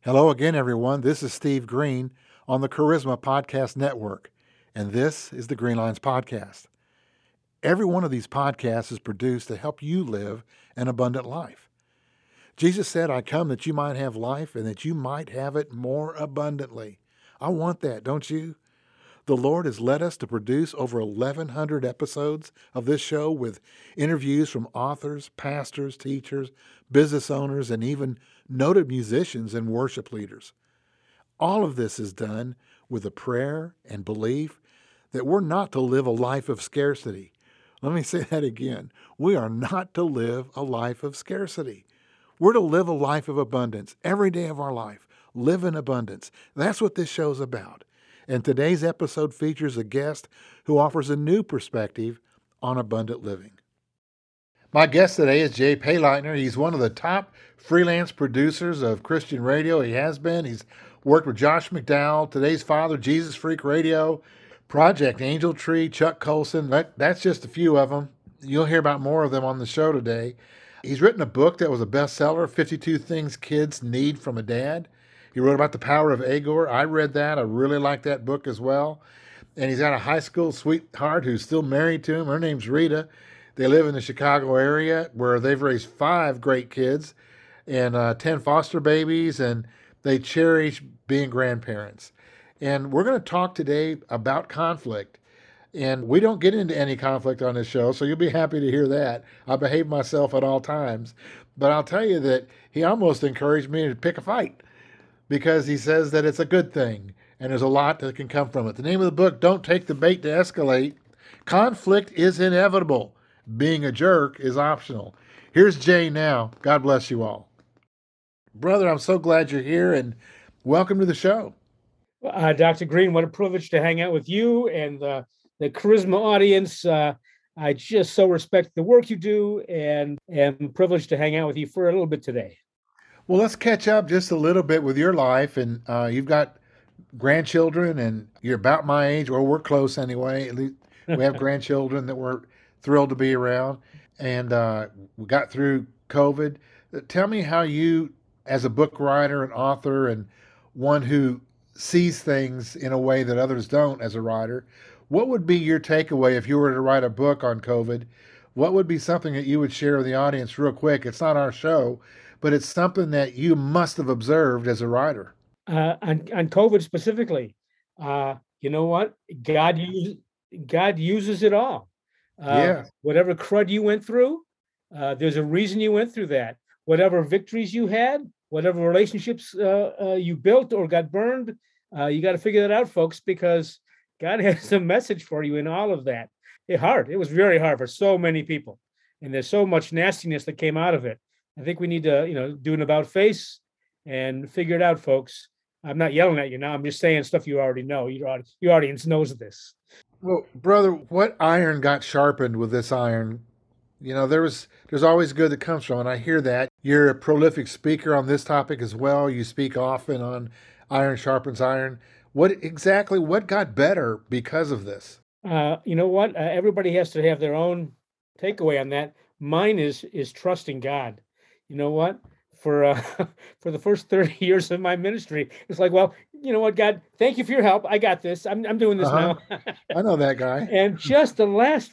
Hello again, everyone. This is Steve Green on the Charisma Podcast Network, and this is the Green Lines Podcast. Every one of these podcasts is produced to help you live an abundant life. Jesus said, I come that you might have life and that you might have it more abundantly. I want that, don't you? The Lord has led us to produce over 1,100 episodes of this show with interviews from authors, pastors, teachers, business owners, and even noted musicians and worship leaders. All of this is done with a prayer and belief that we're not to live a life of scarcity. Let me say that again. We are not to live a life of scarcity. We're to live a life of abundance every day of our life. Live in abundance. That's what this show's about. And today's episode features a guest who offers a new perspective on abundant living. My guest today is Jay Payleitner. He's one of the top freelance producers of Christian radio. He has been. He's worked with Josh McDowell, Today's Father, Jesus Freak Radio, Project Angel Tree, Chuck Colson. That's just a few of them. You'll hear about more of them on the show today. He's written a book that was a bestseller, 52 Things Kids Need from a Dad. He wrote about the power of Agor. I read that. I really like that book as well. And he's got a high school sweetheart who's still married to him. Her name's Rita. They live in the Chicago area where they've raised 5 great kids and 10 foster babies, and they cherish being grandparents. And we're going to talk today about conflict. And we don't get into any conflict on this show, so you'll be happy to hear that. I behave myself at all times. But I'll tell you that he almost encouraged me to pick a fight, because he says that it's a good thing and there's a lot that can come from it. The name of the book, Don't Take the Bait to Escalate. Conflict is inevitable. Being a jerk is optional. Here's Jay now. God bless you all. Brother, I'm so glad you're here and welcome to the show. Dr. Green, what a privilege to hang out with you and the Charisma audience. I just so respect the work you do and am privileged to hang out with you for a little bit today. Well, let's catch up just a little bit with your life. And you've got grandchildren, and you're about my age, or we're close anyway. At least we have grandchildren that we're thrilled to be around. And we got through COVID. Tell me how you, as a book writer and author and one who sees things in a way that others don't as a writer, what would be your takeaway if you were to write a book on COVID? What would be something that you would share with the audience real quick? It's not our show, but it's something that you must have observed as a writer. On COVID specifically, you know what? God uses it all. Whatever crud you went through, there's a reason you went through that. Whatever victories you had, whatever relationships you built or got burned, you got to figure that out, folks, because God has a message for you in all of that. It was very hard for so many people, and there's so much nastiness that came out of it. I think we need to, do an about face and figure it out, folks. I'm not yelling at you now. I'm just saying stuff you already know. Your audience knows this. Well, brother, what iron got sharpened with this iron? There's always good that comes from it. I hear that. You're a prolific speaker on this topic as well. You speak often on iron sharpens iron. What got better because of this? You know what? Everybody has to have their own takeaway on that. Mine is trusting God. You know what? For the first 30 years of my ministry, it's like, well, you know what, God, thank you for your help. I got this. I'm doing this now. I know that guy. And just the last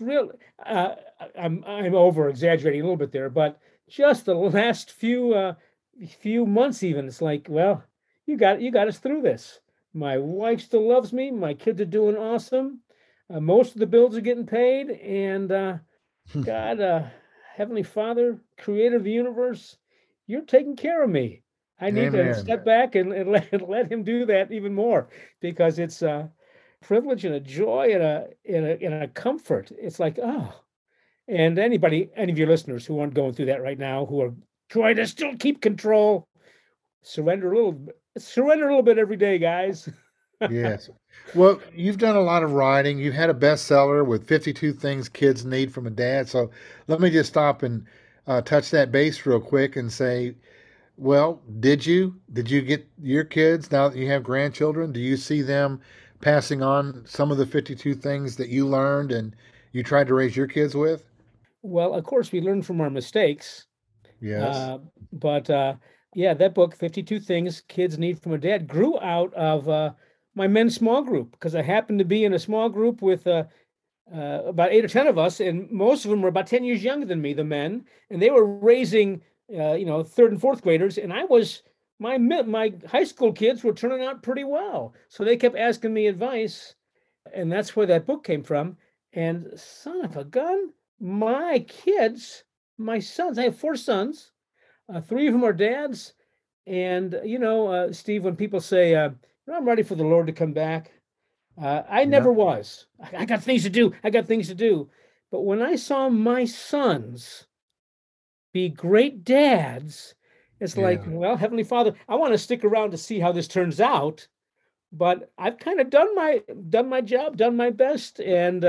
I'm over exaggerating a little bit there, but just the last few months, even, it's like, well, you got us through this. My wife still loves me. My kids are doing awesome. Most of the bills are getting paid, and God, Heavenly Father, creator of the universe, you're taking care of me. I need to step back and let him do that even more, because it's a privilege and a joy and a comfort. It's like, oh, and any of your listeners who aren't going through that right now, who are trying to still keep control, surrender a little bit every day, guys. Yes. Well, you've done a lot of writing. You've had a bestseller with 52 Things Kids Need from a Dad. So let me just stop and touch that base real quick and say, well, did you get your kids, now that you have grandchildren, do you see them passing on some of the 52 things that you learned and you tried to raise your kids with? Well, of course, we learn from our mistakes. Yes. But Yeah, that book, 52 Things Kids Need from a Dad, grew out of my men's small group because I happened to be in a small group with about 8 or 10 of us, and most of them were about 10 years younger than me, the men, and they were raising, third and fourth graders, and my high school kids were turning out pretty well, so they kept asking me advice, and that's where that book came from. And son of a gun, my kids, my sons, I have 4 sons, three of them are dads, and Steve, when people say, "I'm ready for the Lord to come back," I Yeah. never was. I got things to do. I got things to do. But when I saw my sons be great dads, it's like, Yeah. well, Heavenly Father, I want to stick around to see how this turns out. But I've kind of done my job, done my best, and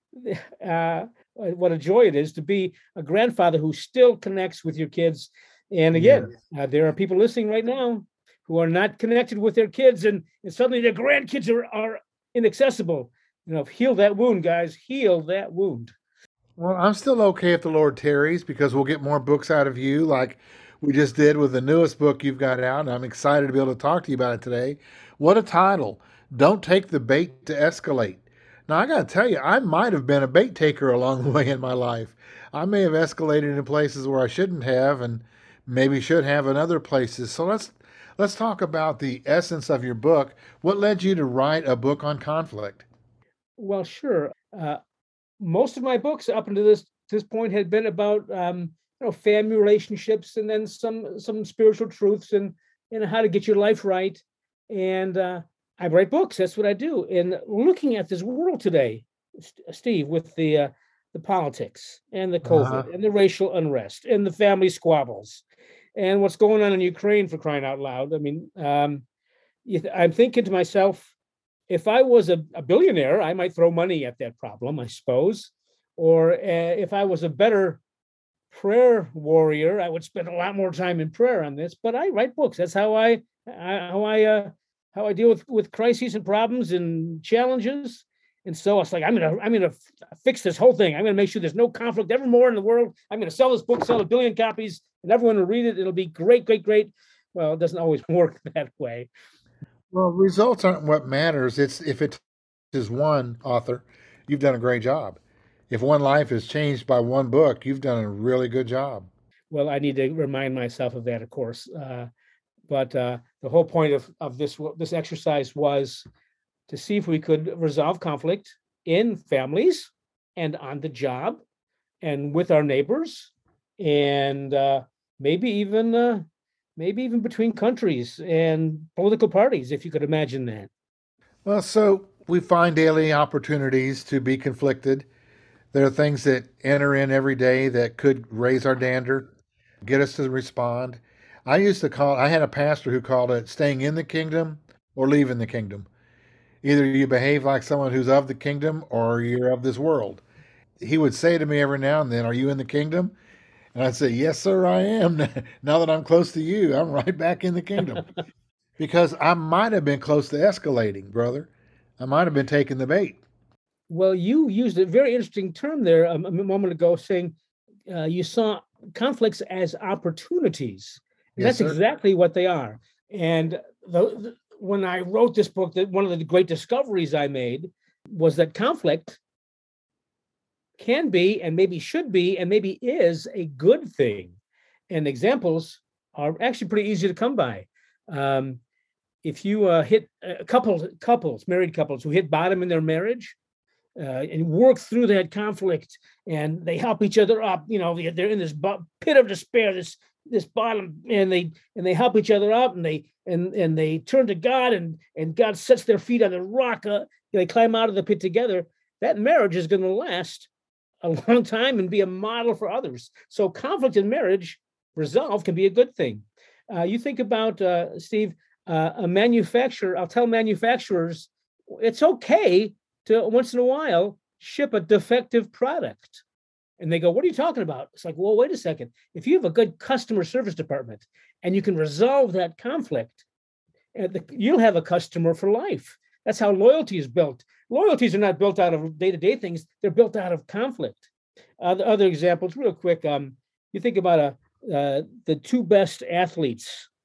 what a joy it is to be a grandfather who still connects with your kids. And Yeah. again, there are people listening right now who are not connected with their kids, and suddenly their grandkids are inaccessible. Heal that wound, guys. Heal that wound. Well, I'm still okay if the Lord tarries because we'll get more books out of you like we just did with the newest book you've got out. And I'm excited to be able to talk to you about it today. What a title. Don't take the bait to escalate. Now, I got to tell you, I might have been a bait taker along the way in my life. I may have escalated in places where I shouldn't have and maybe should have in other places. So let's talk about the essence of your book. What led you to write a book on conflict? Well, sure. Most of my books up until this point had been about family relationships, and then some spiritual truths, and how to get your life right. And I write books. That's what I do. And looking at this world today, Steve, with the politics and the Uh-huh. COVID and the racial unrest and the family squabbles and what's going on in Ukraine, for crying out loud. I mean, I'm thinking to myself, if I was a billionaire, I might throw money at that problem, I suppose. Or if I was a better prayer warrior, I would spend a lot more time in prayer on this. But I write books. That's how I deal with crises and problems and challenges. And so it's like I'm gonna fix this whole thing. I'm gonna make sure there's no conflict ever more in the world. I'm gonna sell this book, sell 1 billion copies, and everyone will read it. It'll be great, great, great. Well, it doesn't always work that way. Well, results aren't what matters. It's if it is one author, you've done a great job. If one life is changed by one book, you've done a really good job. Well, I need to remind myself of that, of course. But the whole point of this exercise was to see if we could resolve conflict in families and on the job and with our neighbors, and maybe even maybe even between countries and political parties, if you could imagine that. Well, so we find daily opportunities to be conflicted. There are things that enter in every day that could raise our dander, get us to respond. I had a pastor who called it staying in the kingdom or leaving the kingdom. Either you behave like someone who's of the kingdom or you're of this world. He would say to me every now and then, "Are you in the kingdom?" And I'd say, "Yes, sir, I am." Now that I'm close to you, I'm right back in the kingdom because I might have been close to escalating, brother. I might have been taking the bait. Well, you used a very interesting term there a moment ago, saying you saw conflicts as opportunities, and Yes, that's sir. exactly what they are. And when I wrote this book, that one of the great discoveries I made was that conflict can be, and maybe should be, and maybe is a good thing. And examples are actually pretty easy to come by. Um, if you hit married couples who hit bottom in their marriage, and work through that conflict, and they help each other up. They're in this pit of despair, this bottom, and they help each other up, and they turn to God, and God sets their feet on the rock. They climb out of the pit together. That marriage is going to last a long time and be a model for others. So conflict in marriage, resolve, can be a good thing. You think about Steve, a manufacturer. I'll tell manufacturers it's okay to once in a while ship a defective product. And they go, "What are you talking about?" It's like, well, wait a second. If you have a good customer service department and you can resolve that conflict, you'll have a customer for life. That's how loyalty is built. Loyalties are not built out of day-to-day things. They're built out of conflict. Other examples, real quick. You think about the two best athletes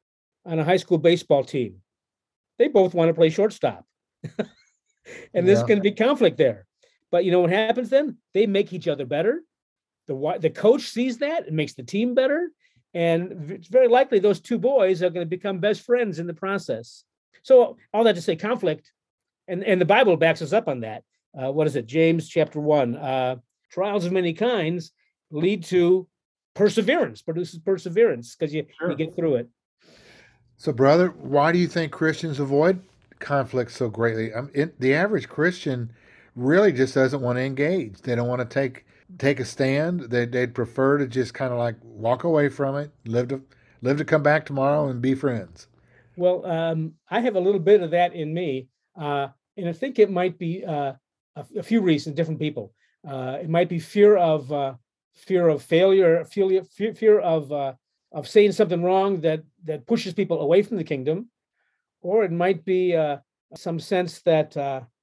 on a high school baseball team. They both want to play shortstop. And there's Yeah. going to be conflict there. But you know what happens then? They make each other better. The coach sees that and makes the team better. And it's very likely those two boys are going to become best friends in the process. So all that to say, conflict, and the Bible backs us up on that. What is it? James chapter 1. Trials of many kinds lead to perseverance, produces perseverance because you get through it. So, brother, why do you think Christians avoid conflict so greatly? The average Christian really just doesn't want to engage. They don't want to take a stand. They'd prefer to just kind of like walk away from it, live to come back tomorrow and be friends. Well, I have a little bit of that in me, and I think it might be a few reasons. Different people. It might be fear of failure, fear of saying something wrong that pushes people away from the kingdom, or it might be some sense that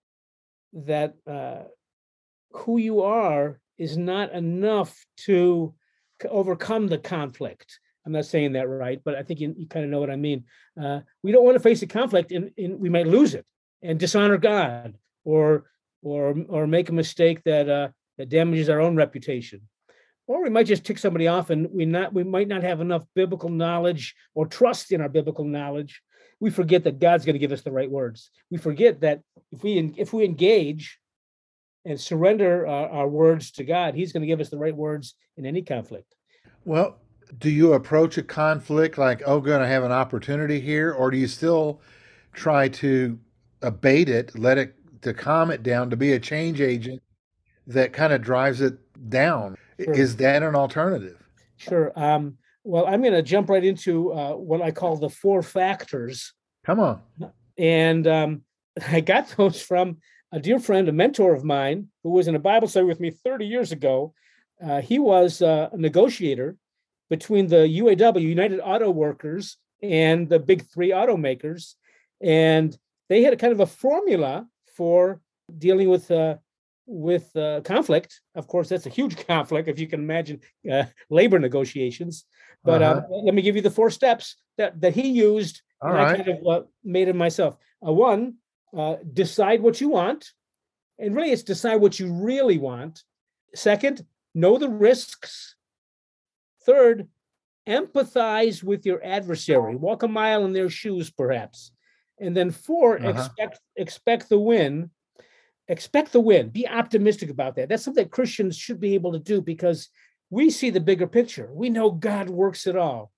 who you are is not enough to overcome the conflict. I'm not saying that right, but I think you kind of know what I mean. We don't want to face a conflict, and we might lose it and dishonor God, or make a mistake that damages our own reputation. Or we might just tick somebody off, and we might not have enough biblical knowledge or trust in our biblical knowledge. We forget that God's going to give us the right words. We forget that if we engage and surrender our words to God, He's going to give us the right words in any conflict. Well, do you approach a conflict like, oh, going to have an opportunity here, or do you still try to abate it, to calm it down, to be a change agent that kind of drives it down? Sure. Is that an alternative? Sure. Well, I'm going to jump right into what I call the 4 factors. Come on. And I got those from a dear friend, a mentor of mine, who was in a Bible study with me 30 years ago. He was a negotiator between the UAW, United Auto Workers, and the big 3 automakers. And they had a kind of a formula for dealing with conflict. Of course, that's a huge conflict, if you can imagine labor negotiations. But let me give you the 4 steps that he used. All right. I kind of made it myself. 1, decide what you want. And really, it's decide what you really want. 2nd, know the risks. 3rd, empathize with your adversary. Walk a mile in their shoes, perhaps. And then 4, expect the win. Expect the win. Be optimistic about that. That's something that Christians should be able to do, because we see the bigger picture. We know God works it all.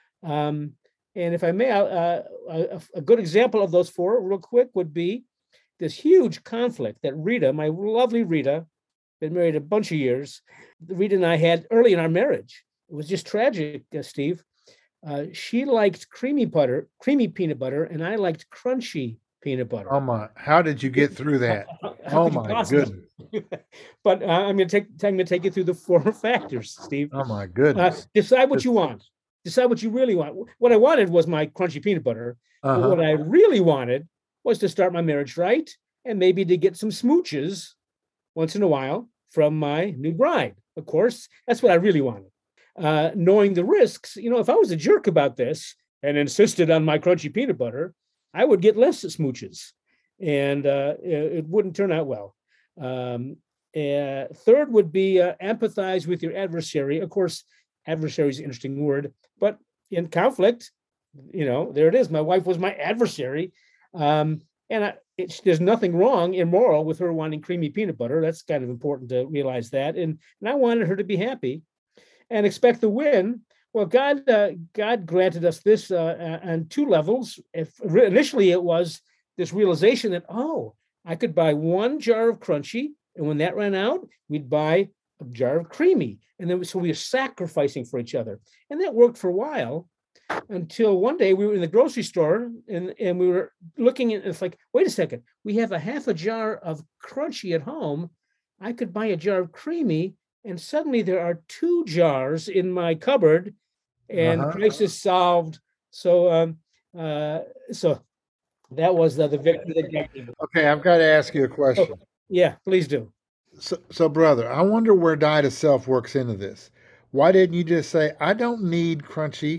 And if I may, a good example of those 4 real quick would be this huge conflict that Rita, my lovely Rita, been married a bunch of years, Rita and I had early in our marriage. It was just tragic, Steve. She liked creamy peanut butter, and I liked crunchy peanut butter. Oh my! How did you get through that? Oh my goodness! But I'm going to take you through the 4 factors, Steve. Oh my goodness! Decide what you want. Decide what you really want. What I wanted was my crunchy peanut butter. But what I really wanted was to start my marriage right, and maybe to get some smooches once in a while from my new bride. Of course, that's what I really wanted. Knowing the risks, if I was a jerk about this and insisted on my crunchy peanut butter, I would get less smooches, and it wouldn't turn out well. 3rd would be empathize with your adversary. Of course, adversary is an interesting word, but in conflict, there it is. My wife was my adversary, and there's nothing wrong, immoral, with her wanting creamy peanut butter. That's kind of important to realize that, and I wanted her to be happy, and expect the win. Well, God granted us this on 2 levels. Initially, it was this realization that, I could buy 1 jar of crunchy, and when that ran out, we'd buy a jar of creamy. And then so we were sacrificing for each other. And that worked for a while, until one day we were in the grocery store and we were looking at, it's like, wait a second, we have a half a jar of crunchy at home. I could buy a jar of creamy, and suddenly there are 2 jars in my cupboard, and crisis solved. So so that was the victory. Okay, I've got to ask you a question. Oh, yeah, please do. So, brother, I wonder where die to self works into this. Why didn't you just say, I don't need crunchy,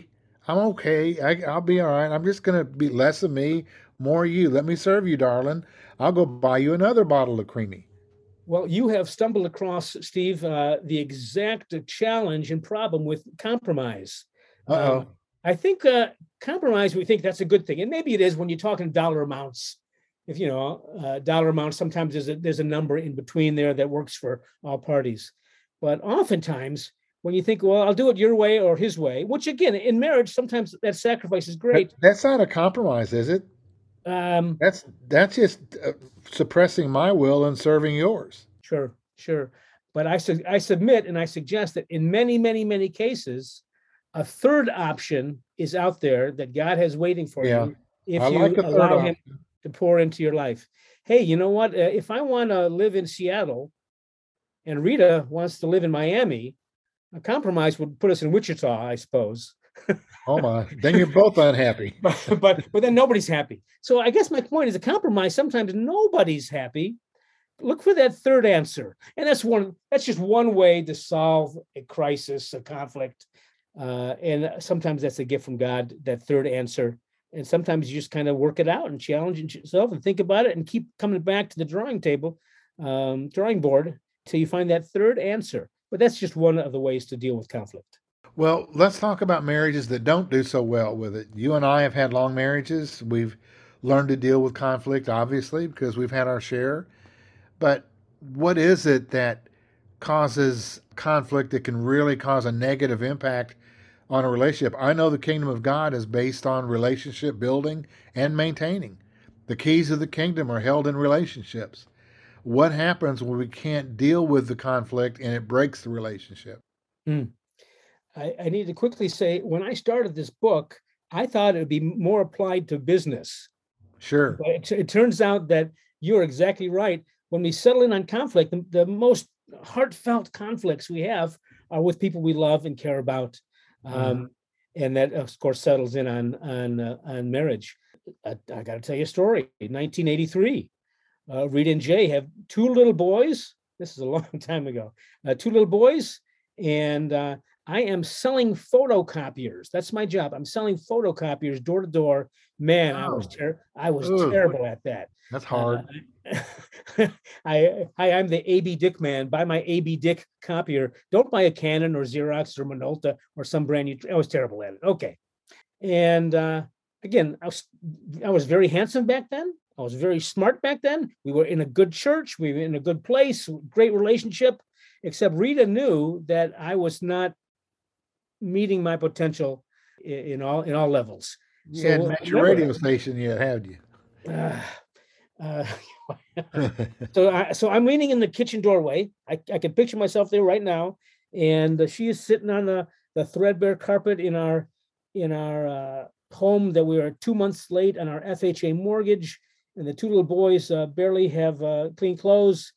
I'm okay. I'll be all right. I'm just going to be less of me, more of you. Let me serve you, darling. I'll go buy you another bottle of creamy. Well, you have stumbled across, Steve, the exact challenge and problem with compromise. Uh-oh. I think compromise, we think that's a good thing. And maybe it is when you're talking dollar amounts. If you know dollar amounts, sometimes there's a number in between there that works for all parties. But oftentimes, when you think, well, I'll do it your way or his way, which again, in marriage, sometimes that sacrifice is great. That's not a compromise, is it? Um, That's just suppressing my will and serving yours. Sure, sure. But I submit and I suggest that in many, many, many cases, a third option is out there that God has waiting for Yeah. you I if like you the third allow Him option. to pour into your life. Hey, you know what? If I want to live in Seattle and Rita wants to live in Miami, a compromise would put us in Wichita, I suppose. Oh my. Then you're both unhappy. But then nobody's happy. So I guess my point is a compromise. Sometimes nobody's happy. Look for that third answer, and that's just one way to solve a crisis, a conflict, and sometimes that's a gift from God, that third answer. And sometimes you just kind of work it out and challenge yourself and think about it and keep coming back to the drawing board till you find that third answer. But that's just one of the ways to deal with conflict. Well, let's talk about marriages that don't do so well with it. You and I have had long marriages. We've learned to deal with conflict, obviously, because we've had our share. But what is it that causes conflict that can really cause a negative impact on a relationship? I know the kingdom of God is based on relationship building and maintaining. The keys of the kingdom are held in relationships. What happens when we can't deal with the conflict and it breaks the relationship? Hmm. I need to quickly say, when I started this book, I thought it would be more applied to business. Sure. But it turns out that you're exactly right. When we settle in on conflict, the most heartfelt conflicts we have are with people we love and care about, Mhm. um, and that of course settles in on marriage. I got to tell you a story. In 1983, Rita and Jay have two little boys. This is a long time ago. Two little boys, and I am selling photocopiers. That's my job. I'm selling photocopiers door to door. Man, Oh, I was ugh, terrible at that. that's Uh, hard. I'm the AB Dick man. Buy my AB Dick copier. Don't buy a Canon or Xerox or Minolta or some brand new. I was terrible at it. Okay, and again, I was very handsome back then. I was very smart back then. We were in a good church. We were in a good place. Great relationship. Except Rita knew that I was not meeting my potential in all levels. You hadn't So I met your remember, radio station yet, had you? uh, uh, so I'm leaning in the kitchen doorway. I can picture myself there right now, and she is sitting on the threadbare carpet in our home that we are 2 months late on our FHA mortgage, and the two little boys barely have clean clothes,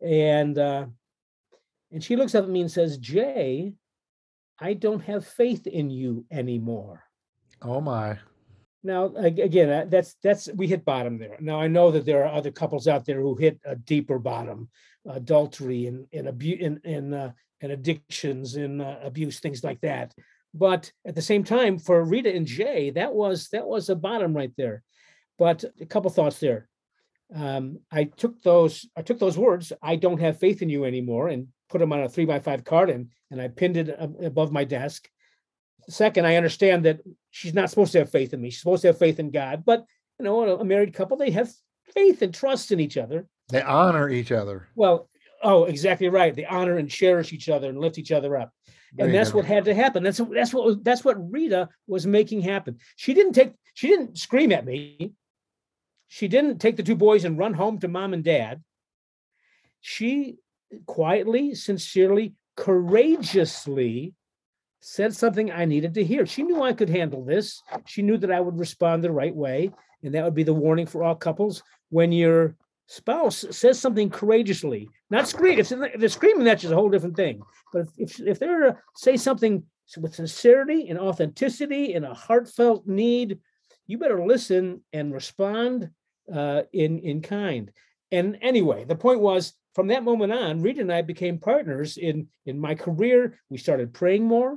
and she looks up at me and says, "Jay, I don't have faith in you anymore." Oh my. Now, again, that's we hit bottom there. Now I know that there are other couples out there who hit a deeper bottom, adultery and abuse and addictions and abuse, things like that. But at the same time, for Rita and Jay, that was a bottom right there. But a couple thoughts there. I took those words, "I don't have faith in you anymore," and put them on a 3x5 card, and I pinned it above my desk. Second, I understand that she's not supposed to have faith in me. She's supposed to have faith in God. But a married couple, they have faith and trust in each other. They honor each other. Well, oh, exactly right. They honor and cherish each other and lift each other up. There And you that's go. what had to happen. That's what Rita was making happen. She didn't scream at me. She didn't take the two boys and run home to mom and dad. She quietly, sincerely, courageously said something I needed to hear. She knew I could handle this. She knew that I would respond the right way. And that would be the warning for all couples. When your spouse says something courageously, not scream. If they're screaming, that's just a whole different thing. But if they're to say something with sincerity and authenticity and a heartfelt need, you better listen and respond in kind. And anyway, the point was, from that moment on, Rita and I became partners in my career. We started praying more.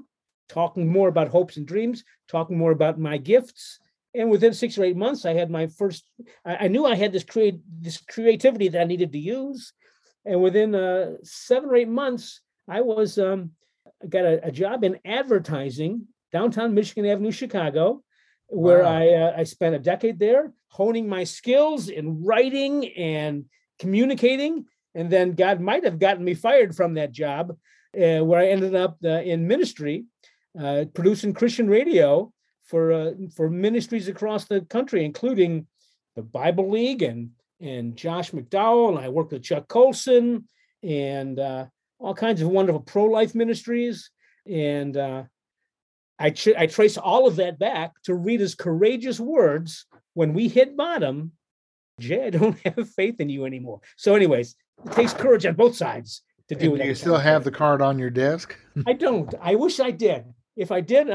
talking more about hopes and dreams, talking more about my gifts. And within 6 or 8 months, I had my first. I knew I had this creativity that I needed to use, and within 7 or 8 months, I was got a job in advertising downtown Michigan Avenue, Chicago, where Wow. I spent a decade there honing my skills in writing and communicating. And then God might have gotten me fired from that job, where I ended up in ministry, producing Christian radio for ministries across the country, including the Bible League and Josh McDowell. And I worked with Chuck Colson and all kinds of wonderful pro-life ministries. And I trace all of that back to Rita's courageous words when we hit bottom. Jay, I don't have faith in you anymore. So anyways, it takes courage on both sides to deal And with do that. you still have the card on your desk? I don't. I wish I did. If I did,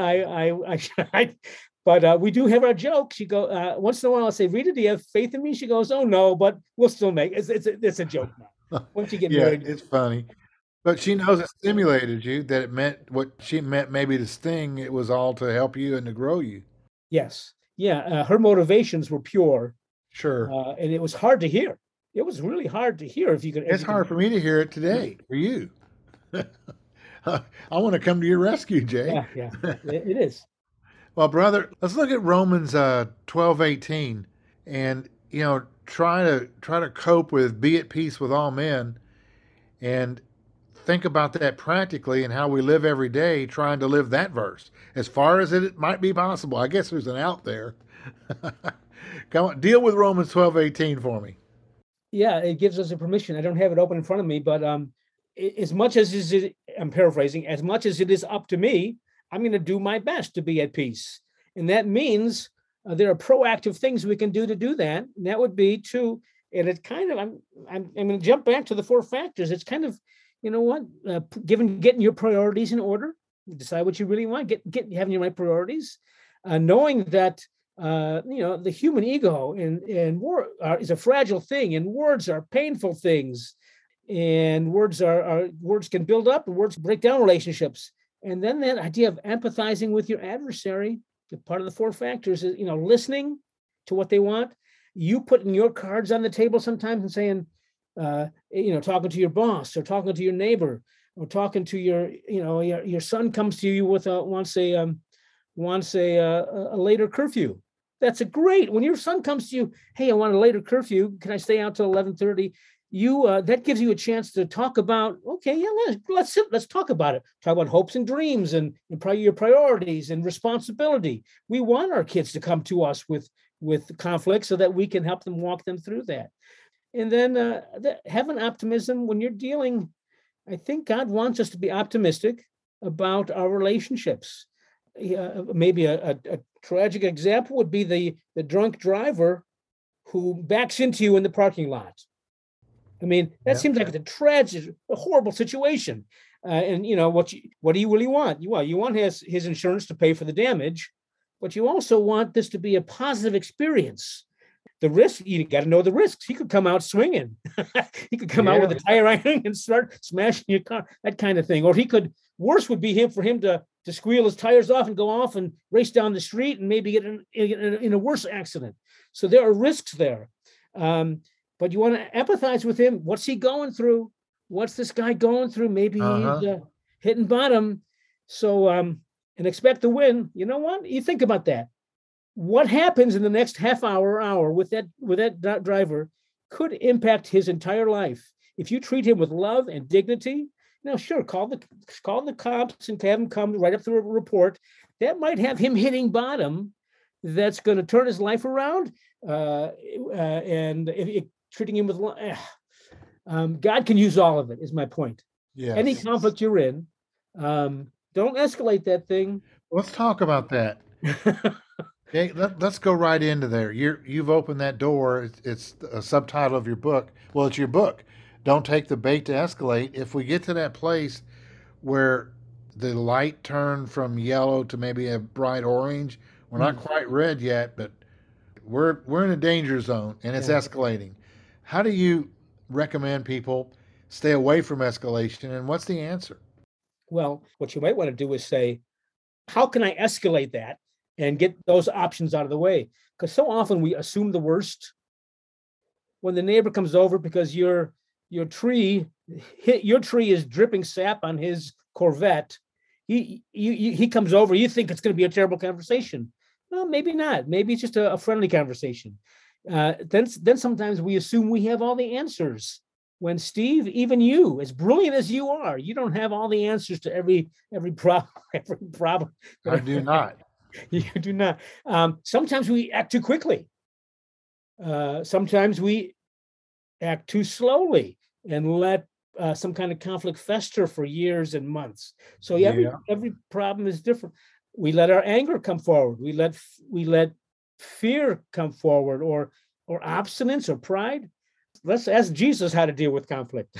but we do have our joke. She go once in a while. I'll say, Rita, do you have faith in me? She goes, oh no, but we'll still make it's a joke now. Once you get Yeah, married, it's funny. But she knows it stimulated you, that it meant what she meant maybe to sting. It was all to help you and to grow you. yes, yeah. Her motivations were pure, Sure. and it was hard to hear. It was really hard to hear if you could. It's hard for me to hear it today, for you. I want to come to your rescue, Jay. Yeah, it is. Well, brother, let's look at Romans 12:18, and try to cope with, be at peace with all men, and think about that practically and how we live every day, trying to live that verse as far as it might be possible. I guess there's an out there. Come on, deal with Romans 12:18 for me. Yeah, it gives us a permission. I don't have it open in front of me, but as much as I'm paraphrasing, as much as it is up to me, I'm going to do my best to be at peace. And that means there are proactive things we can do to do that. And that would be to, and it kind of, I'm going to jump back to the 4 factors. It's kind of, you know what, getting your priorities in order, decide what you really want, get having your right priorities, knowing that, the human ego and war is a fragile thing, and words are painful things, and words can build up, and words break down relationships. And then that idea of empathizing with your adversary, the part of the 4 factors is, listening to what they want. You putting your cards on the table sometimes and saying, talking to your boss or talking to your neighbor or talking to your son comes to you with wants a later curfew. That's a great, when your son comes to you, hey, I want a later curfew. Can I stay out till 11:30? That gives you a chance to talk about, okay, yeah, let's talk about it. Talk about hopes and dreams and probably your priorities and responsibility. We want our kids to come to us with conflict so that we can help them walk them through that. And then have an optimism when you're dealing. I think God wants us to be optimistic about our relationships. Maybe a tragic example would be the drunk driver who backs into you in the parking lot. I mean, that seems like a horrible situation. And what do you really want? You want his insurance to pay for the damage, but you also want this to be a positive experience. The risk, you got to know the risks. He could come out swinging. He could come out with a tire iron and start smashing your car, that kind of thing. Or worse would be for him to squeal his tires off and go off and race down the street and maybe get in a worse accident. So there are risks there. But you want to empathize with him. What's he going through? What's this guy going through? Maybe he's hitting bottom. So, and expect to win. You know what? You think about that. What happens in the next half hour with that driver could impact his entire life. If you treat him with love and dignity, sure, call the cops and have him come write up the report. That might have him hitting bottom. That's going to turn his life around. And if treating him with God can use all of it, is my point. Yes. Any conflict you're in, don't escalate that thing. Let's talk about that. Okay, let's go right into there. You've opened that door. It's a subtitle of your book. Well, it's your book. Don't take the bait to escalate. If we get to that place where the light turned from yellow to maybe a bright orange, we're not quite red yet, but we're in a danger zone and it's escalating. How do you recommend people stay away from escalation, and what's the answer? Well, what you might want to do is say, how can I escalate that and get those options out of the way? Because so often we assume the worst when the neighbor comes over because your tree is dripping sap on his Corvette. He comes over. You think it's going to be a terrible conversation. Well, maybe not. Maybe it's just a friendly conversation. Then sometimes we assume we have all the answers. When Steve, even you, as brilliant as you are, you don't have all the answers to every problem. Every problem. I do not. You do not. Sometimes we act too quickly. Sometimes we act too slowly and let some kind of conflict fester for years and months. So every problem is different. We let our anger come forward. We let fear come forward, or obstinance or pride. Let's ask Jesus how to deal with conflict.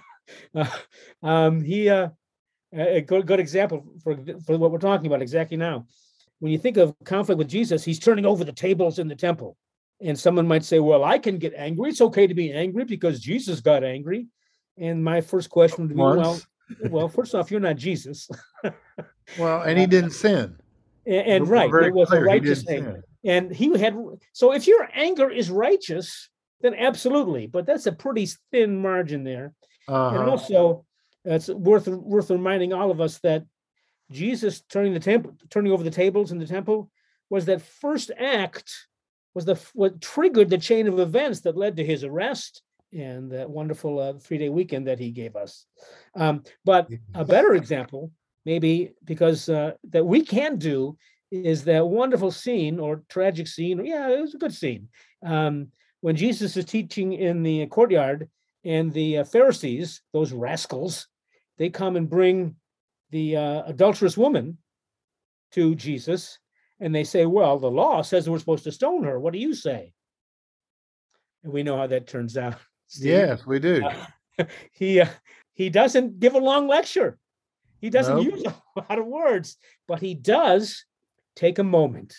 A good example for what we're talking about exactly now. When you think of conflict with Jesus, he's turning over the tables in the temple. And someone might say, well, I can get angry. It's okay to be angry because Jesus got angry. And my first question would be, well, first off, you're not Jesus. Well, and he didn't sin. And right, it was a righteous thing. And he had, so if your anger is righteous, then absolutely. But that's a pretty thin margin there. And also, it's worth reminding all of us that Jesus turning over the tables in the temple was that first act, was what triggered the chain of events that led to his arrest and that wonderful 3-day weekend that he gave us. But a better example, maybe because that we can do, is that wonderful scene or tragic scene. Yeah, it was a good scene. When Jesus is teaching in the courtyard and the Pharisees, those rascals, they come and bring the adulterous woman to Jesus, and they say, well, the law says we're supposed to stone her. What do you say? And we know how that turns out. Steve. Yes, we do. He doesn't give a long lecture. He doesn't use a lot of words, but he does take a moment.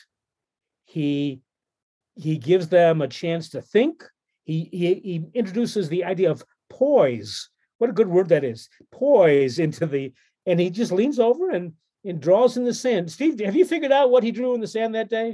He gives them a chance to think. He introduces the idea of poise. What a good word that is. Poise and he just leans over and draws in the sand. Steve, have you figured out what he drew in the sand that day?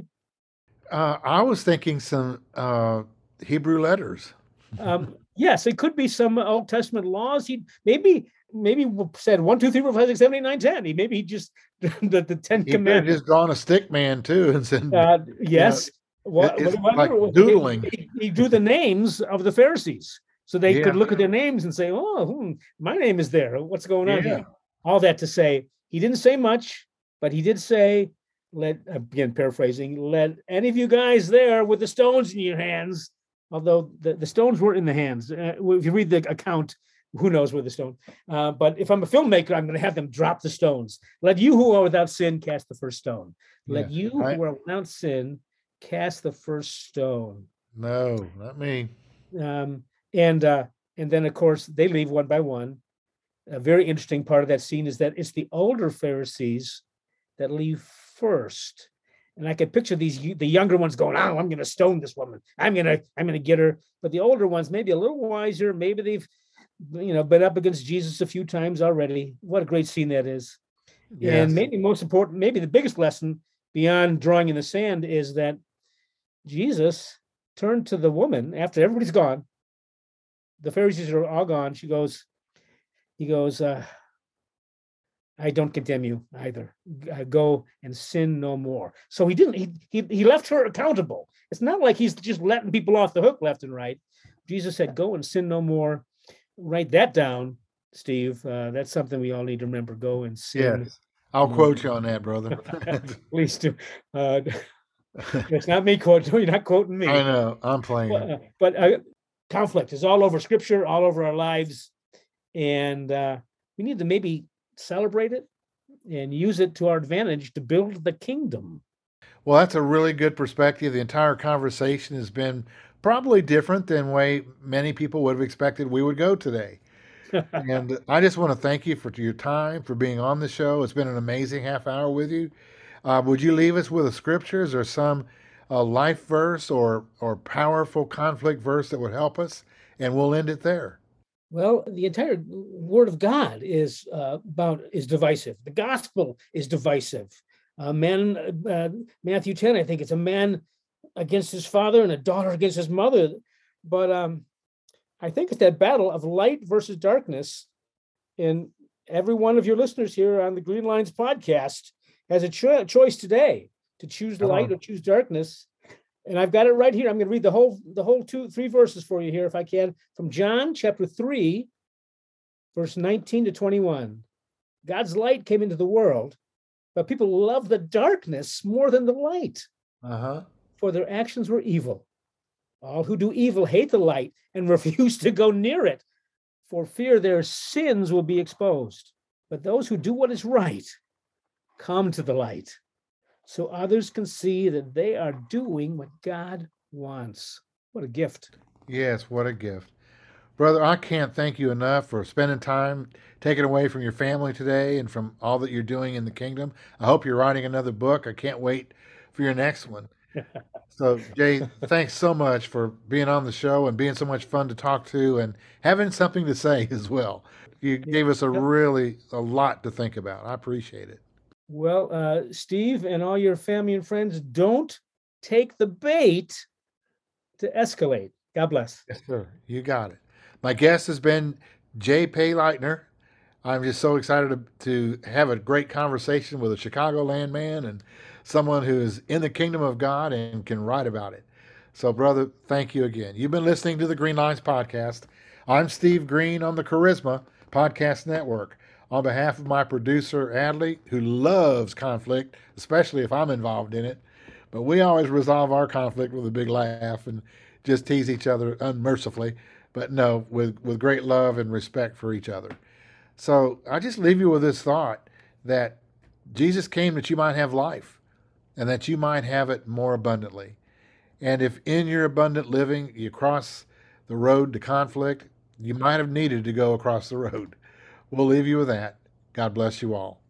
I was thinking some Hebrew letters. Yes, it could be some Old Testament laws. He maybe said 1, 2, 3, 4, 5, 6, 7, 8, 9, 10. He maybe just the 10 commandments. He just drawn a stick man too and said, yes. Like doodling. He drew the names of the Pharisees so they could look at their names and say, oh, my name is there. What's going on here? All that to say, he didn't say much, but he did say, paraphrasing, let any of you guys there with the stones in your hands, although the stones weren't in the hands. If you read the account, who knows where the stone. But if I'm a filmmaker, I'm going to have them drop the stones. Let you who are without sin cast the first stone. Let you who are without sin cast the first stone. No, not me. And then, of course, they leave one by one. A very interesting part of that scene is that it's the older Pharisees that leave first. And I could picture the younger ones going, oh, I'm going to stone this woman. I'm going to get her. But the older ones, maybe a little wiser, maybe they've, been up against Jesus a few times already. What a great scene that is. Yes. And maybe most important, maybe the biggest lesson beyond drawing in the sand is that Jesus turned to the woman after everybody's gone. The Pharisees are all gone. He goes, I don't condemn you either. Go and sin no more. So he didn't. He left her accountable. It's not like he's just letting people off the hook left and right. Jesus said, "Go and sin no more." Write that down, Steve. That's something we all need to remember. Go and sin. Yes, I'll quote you on that, brother. Please do. It's not me quoting. You're not quoting me. I know. I'm playing. But conflict is all over Scripture, all over our lives, and we need to maybe celebrate it and use it to our advantage to build the kingdom. Well, that's a really good perspective. The entire conversation has been probably different than way many people would have expected we would go today. And I just want to thank you for your time, for being on the show. It's been an amazing half hour with you. Would you leave us with a scriptures or some life verse or powerful conflict verse that would help us? And we'll end it there. Well, the entire Word of God is divisive. The gospel is divisive. A man, Matthew 10, I think it's a man against his father and a daughter against his mother. But I think it's that battle of light versus darkness. And every one of your listeners here on the Green Lines podcast has a choice today to choose light or choose darkness. And I've got it right here. I'm going to read the whole 3 verses for you here, if I can, from John chapter 3, verse 19 to 21. God's light came into the world, but people loved the darkness more than the light, for their actions were evil. All who do evil hate the light and refuse to go near it, for fear their sins will be exposed. But those who do what is right come to the light, so others can see that they are doing what God wants. What a gift. Yes, what a gift. Brother, I can't thank you enough for spending time taking away from your family today and from all that you're doing in the kingdom. I hope you're writing another book. I can't wait for your next one. So, Jay, thanks so much for being on the show and being so much fun to talk to and having something to say as well. You gave us a lot to think about. I appreciate it. Well, Steve and all your family and friends, don't take the bait to escalate. God bless. Yes, sir. You got it. My guest has been Jay Payleitner. I'm just so excited to have a great conversation with a Chicagoland man and someone who is in the kingdom of God and can write about it. So, brother, thank you again. You've been listening to the Green Lines Podcast. I'm Steve Green on the Charisma Podcast Network. On behalf of my producer, Adley, who loves conflict, especially if I'm involved in it, but we always resolve our conflict with a big laugh and just tease each other unmercifully, but no, with great love and respect for each other. So I just leave you with this thought that Jesus came that you might have life and that you might have it more abundantly. And if in your abundant living you cross the road to conflict, you might have needed to go across the road. We'll leave you with that. God bless you all.